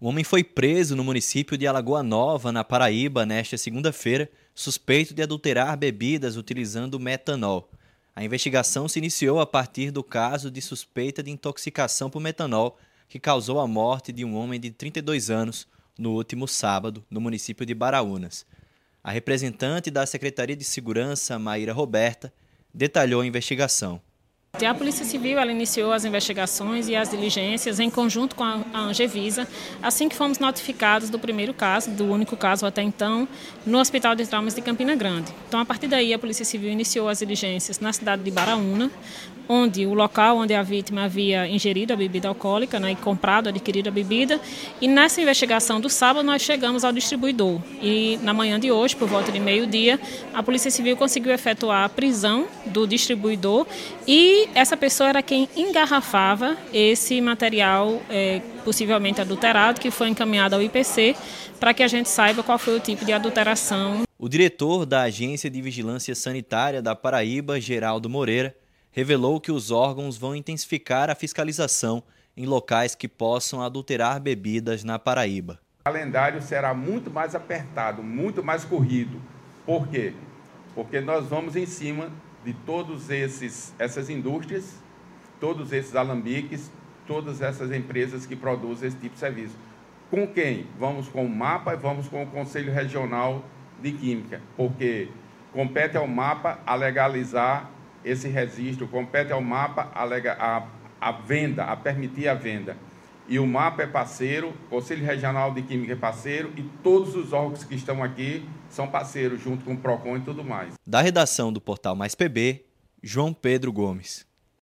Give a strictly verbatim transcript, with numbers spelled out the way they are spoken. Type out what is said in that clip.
Um homem foi preso no município de Alagoa Nova, na Paraíba, nesta segunda-feira, suspeito de adulterar bebidas utilizando metanol. A investigação se iniciou a partir do caso de suspeita de intoxicação por metanol, que causou a morte de um homem de trinta e dois anos no último sábado, no município de Baraunas. A representante da Secretaria de Segurança, Maíra Roberta, detalhou a investigação. A Polícia Civil ela iniciou as investigações e as diligências em conjunto com a Angevisa, assim que fomos notificados do primeiro caso, do único caso até então, no Hospital de Traumas de Campina Grande. Então, a partir daí, a Polícia Civil iniciou as diligências na cidade de Baraúna, onde o local onde a vítima havia ingerido a bebida alcoólica, né, e comprado, adquirido a bebida. E nessa investigação do sábado, nós chegamos ao distribuidor. E na manhã de hoje, por volta de meio-dia, a Polícia Civil conseguiu efetuar a prisão do distribuidor e essa pessoa era quem engarrafava esse material é, possivelmente adulterado, que foi encaminhado ao I P C, para que a gente saiba qual foi o tipo de adulteração. O diretor da Agência de Vigilância Sanitária da Paraíba, Geraldo Moreira, revelou que os órgãos vão intensificar a fiscalização em locais que possam adulterar bebidas na Paraíba. O calendário será muito mais apertado, muito mais corrido. Por quê? Porque nós vamos em cima de todas essas indústrias, todos esses alambiques, todas essas empresas que produzem esse tipo de serviço. Com quem? Vamos com o MAPA e vamos com o Conselho Regional de Química, porque compete ao MAPA a legalizar esse registro, compete ao MAPA a, a, a venda, a permitir a venda. E o MAPA é parceiro, o Conselho Regional de Química é parceiro e todos os órgãos que estão aqui são parceiros, junto com o PROCON e tudo mais. Da redação do portal Mais P B, João Pedro Gomes.